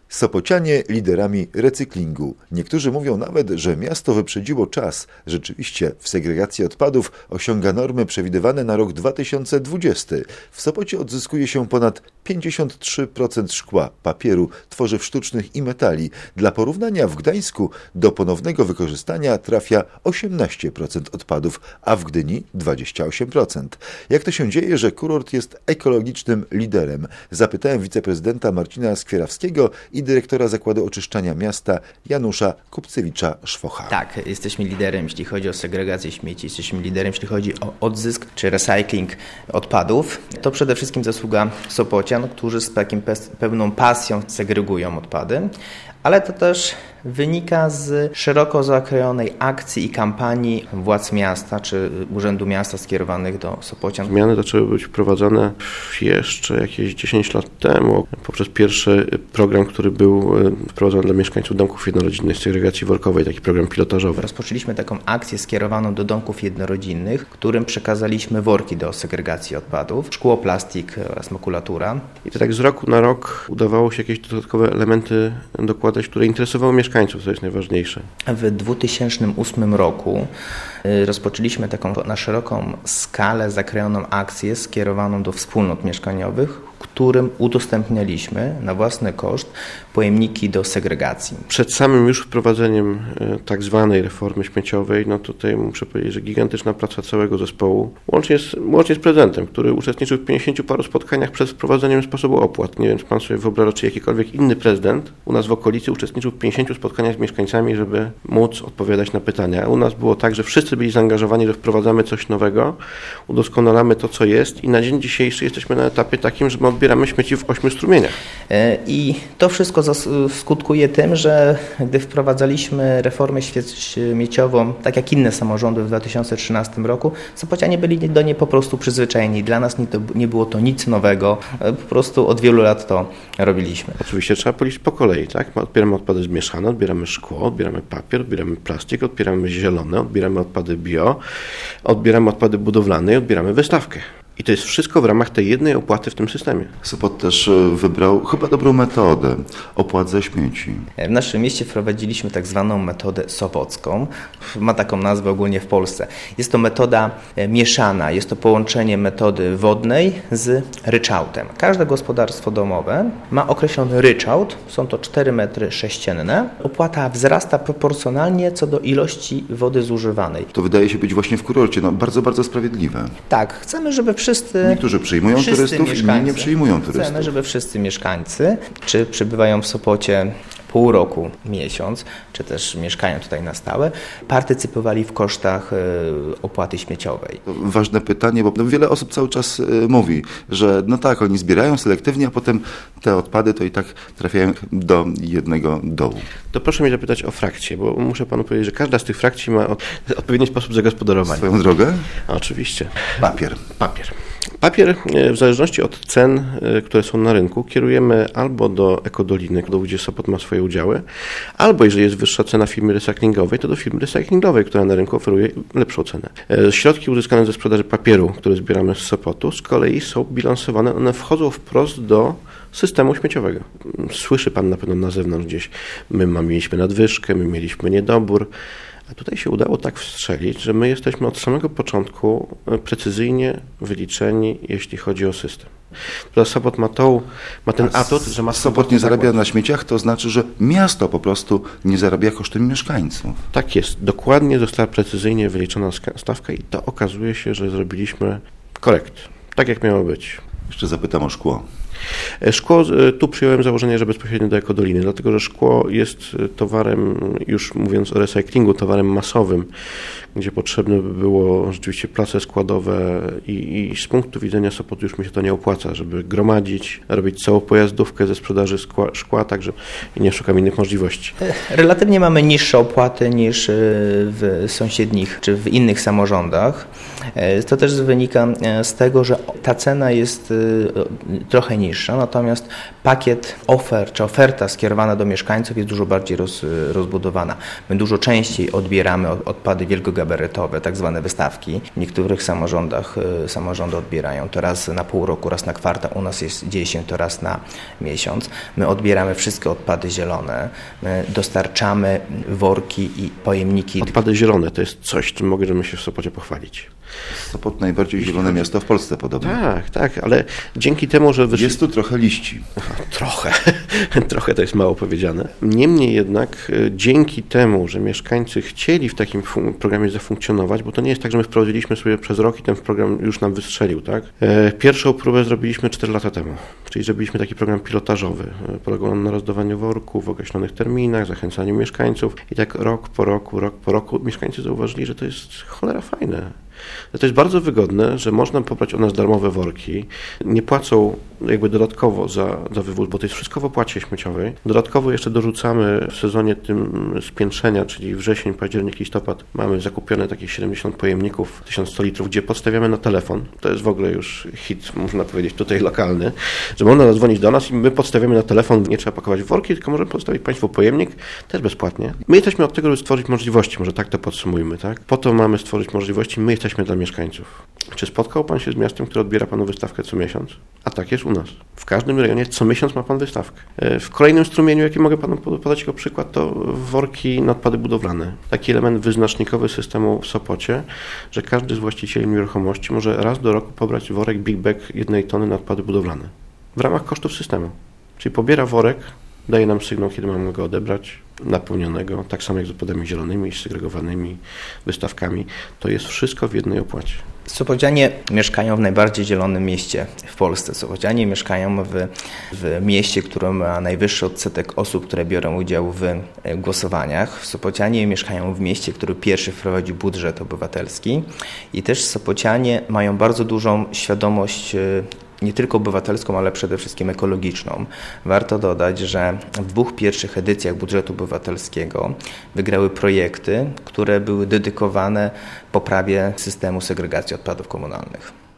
Sopocianie liderami recyklingu. Niektórzy mówią nawet, że miasto wyprzedziło czas. Rzeczywiście w segregacji odpadów osiąga normy przewidywane na rok 2020. W Sopocie odzyskuje się ponad 53% szkła, papieru, tworzyw sztucznych i metali. Dla porównania w Gdańsku do ponownego wykorzystania trafia 18% odpadów, a w Gdyni 28%. Jak to się dzieje, że kurort jest ekologicznym liderem? Zapytałem wiceprezydenta Marcina Skwierawskiego i dyrektora Zakładu Oczyszczania Miasta Janusza Kupcewicza-Szwocha. Tak, jesteśmy liderem, jeśli chodzi o segregację śmieci, jesteśmy liderem, jeśli chodzi o odzysk czy recycling odpadów. To przede wszystkim zasługa Sopocian, którzy z takim pełną pasją segregują odpady, ale to też wynika z szeroko zakrojonej akcji i kampanii władz miasta czy Urzędu Miasta skierowanych do Sopocian. Zmiany zaczęły być wprowadzane jeszcze jakieś 10 lat temu poprzez pierwszy program, który był wprowadzony dla mieszkańców domków jednorodzinnych segregacji workowej, taki program pilotażowy. Rozpoczęliśmy taką akcję skierowaną do domków jednorodzinnych, którym przekazaliśmy worki do segregacji odpadów, szkło, plastik oraz makulatura. I to tak z roku na rok udawało się jakieś dodatkowe elementy dokładać, które interesowały mieszkańców, co jest najważniejsze. W 2008 roku rozpoczęliśmy taką na szeroką skalę zakrojoną akcję skierowaną do wspólnot mieszkaniowych, którym udostępnialiśmy na własny koszt pojemniki do segregacji. Przed samym już wprowadzeniem tak zwanej reformy śmieciowej, no tutaj muszę powiedzieć, że gigantyczna praca całego zespołu, łącznie z prezydentem, który uczestniczył w 50 paru spotkaniach przed wprowadzeniem sposobu opłat. Nie wiem, czy pan sobie wyobraża, czy jakikolwiek inny prezydent u nas w okolicy uczestniczył w 50 spotkaniach z mieszkańcami, żeby móc odpowiadać na pytania. U nas było tak, że wszyscy byli zaangażowani, że wprowadzamy coś nowego, udoskonalamy to, co jest i na dzień dzisiejszy jesteśmy na etapie takim, że my odbieramy śmieci w 8 strumieniach. I to wszystko skutkuje tym, że gdy wprowadzaliśmy reformę śmieciową, tak jak inne samorządy w 2013 roku, Sopocianie byli do niej po prostu przyzwyczajeni. Dla nas nie było to nic nowego, po prostu od wielu lat to robiliśmy. Oczywiście trzeba policzyć po kolei, tak? Odbieramy odpady zmieszane, odbieramy szkło, odbieramy papier, odbieramy plastik, odbieramy zielone, odbieramy odpady bio, odbieramy odpady budowlane i odbieramy wystawkę. I to jest wszystko w ramach tej jednej opłaty w tym systemie. Sopot też wybrał chyba dobrą metodę opłat za śmieci. W naszym mieście wprowadziliśmy tak zwaną metodę sopocką. Ma taką nazwę ogólnie w Polsce. Jest to metoda mieszana. Jest to połączenie metody wodnej z ryczałtem. Każde gospodarstwo domowe ma określony ryczałt. Są to 4 metry sześcienne. Opłata wzrasta proporcjonalnie co do ilości wody zużywanej. To wydaje się być właśnie w kurorcie bardzo, bardzo sprawiedliwe. Tak, chcemy, żeby Niektórzy przyjmują turystów, inni nie przyjmują turystów. Chcemy, żeby wszyscy mieszkańcy, czy przebywają w Sopocie pół roku, miesiąc, czy też mieszkają tutaj na stałe, partycypowali w kosztach opłaty śmieciowej. To ważne pytanie, bo wiele osób cały czas mówi, że no tak, oni zbierają selektywnie, a potem te odpady to i tak trafiają do jednego dołu. To proszę mnie zapytać o frakcje, bo muszę panu powiedzieć, że każda z tych frakcji ma odpowiedni sposób zagospodarowania. Swoją drogę? Oczywiście. Papier, w zależności od cen, które są na rynku, kierujemy albo do ekodoliny, gdzie Sopot ma swoje udziały, albo jeżeli jest wyższa cena firmy recyklingowej, to do firmy recyklingowej, która na rynku oferuje lepszą cenę. Środki uzyskane ze sprzedaży papieru, które zbieramy z Sopotu, z kolei są bilansowane, one wchodzą wprost do systemu śmieciowego. Słyszy pan na pewno na zewnątrz gdzieś, my mieliśmy nadwyżkę, my mieliśmy niedobór, a tutaj się udało tak wstrzelić, że my jesteśmy od samego początku precyzyjnie wyliczeni, jeśli chodzi o system. Sopot ma ten atut, że ma... Sopot nie zarabia na śmieciach, to znaczy, że miasto po prostu nie zarabia kosztem mieszkańców. Tak jest. Dokładnie została precyzyjnie wyliczona stawka i to okazuje się, że zrobiliśmy korekt. Tak jak miało być. Jeszcze zapytam o szkło. Szkło, tu przyjąłem założenie, że bezpośrednio do ekodoliny, dlatego że szkło jest towarem, już mówiąc o recyklingu, towarem masowym, gdzie potrzebne by było rzeczywiście place składowe i z punktu widzenia Sopotu już mi się to nie opłaca, żeby gromadzić, robić całą pojazdówkę ze sprzedaży szkła, także nie szukam innych możliwości. Relatywnie mamy niższe opłaty niż w sąsiednich czy w innych samorządach. To też wynika z tego, że ta cena jest trochę niższa. niższa, natomiast pakiet ofert czy oferta skierowana do mieszkańców jest dużo bardziej rozbudowana. My dużo częściej odbieramy odpady wielkogabarytowe, tak zwane wystawki. W niektórych samorządach samorządy odbierają to raz na pół roku, raz na kwartał. U nas dzieje się to raz na miesiąc. My odbieramy wszystkie odpady zielone. My dostarczamy worki i pojemniki. Odpady zielone to jest coś, czym możemy się w Sopocie pochwalić. Sopot najbardziej zielone miasto w Polsce podobno. Tak, ale dzięki temu, że... Jest tu trochę liści. Trochę to jest mało powiedziane. Niemniej jednak dzięki temu, że mieszkańcy chcieli w takim programie zafunkcjonować, bo to nie jest tak, że my wprowadziliśmy sobie przez rok i ten program już nam wystrzelił, tak? Pierwszą próbę zrobiliśmy 4 lata temu, czyli zrobiliśmy taki program pilotażowy. Polegał na rozdawaniu worków w określonych terminach, zachęcaniu mieszkańców i tak rok po roku mieszkańcy zauważyli, że to jest cholera fajne. To jest bardzo wygodne, że można pobrać od nas darmowe worki, nie płacą jakby dodatkowo za wywóz, bo to jest wszystko w opłacie śmieciowej. Dodatkowo jeszcze dorzucamy w sezonie tym spiętrzenia, czyli wrzesień, październik, listopad, mamy zakupione takich 70 pojemników, 1100 litrów, gdzie podstawiamy na telefon. To jest w ogóle już hit, można powiedzieć, tutaj lokalny, że można zadzwonić do nas i my podstawiamy na telefon, nie trzeba pakować worki, tylko możemy podstawić Państwu pojemnik, też bezpłatnie. My jesteśmy od tego, żeby stworzyć możliwości, może tak to podsumujmy, tak? Po to mamy stworzyć możliwości, my jesteśmy dla mieszkańców. Czy spotkał Pan się z miastem, które odbiera Panu wystawkę co miesiąc? A tak jest u nas. W każdym rejonie co miesiąc ma Pan wystawkę. W kolejnym strumieniu, jaki mogę Panu podać jako przykład, to worki na odpady budowlane. Taki element wyznacznikowy systemu w Sopocie, że każdy z właścicieli nieruchomości może raz do roku pobrać worek Big Bag 1 tony na odpady budowlane. W ramach kosztów systemu. Czyli pobiera worek, daje nam sygnał, kiedy mamy go odebrać, napełnionego, tak samo jak z odpadami zielonymi, segregowanymi, wystawkami. To jest wszystko w jednej opłacie. Sopocianie mieszkają w najbardziej zielonym mieście w Polsce. Sopocianie mieszkają w mieście, które ma najwyższy odsetek osób, które biorą udział w głosowaniach. Sopocianie mieszkają w mieście, który pierwszy wprowadził budżet obywatelski i też sopocianie mają bardzo dużą świadomość nie tylko obywatelską, ale przede wszystkim ekologiczną. Warto dodać, że w 2 pierwszych edycjach budżetu obywatelskiego wygrały projekty, które były dedykowane poprawie systemu segregacji odpadów komunalnych.